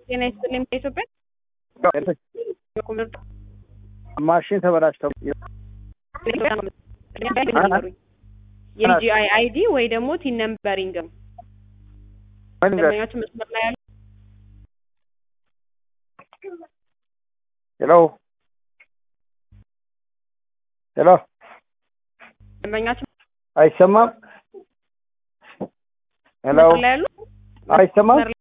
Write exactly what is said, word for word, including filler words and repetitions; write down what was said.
ጤና ይስጥልኝ በኢትዮጵያ ማሽን ተበላሽተው የጂአይ አይዲ ወይ ደግሞ ቲን ነምበሪንግ ነው ደንበኛችሁ መስመር ላይ ያሉ ሄሎ ሄሎ ደንበኛችሁ አይሰማም ሄሎ አይሰማም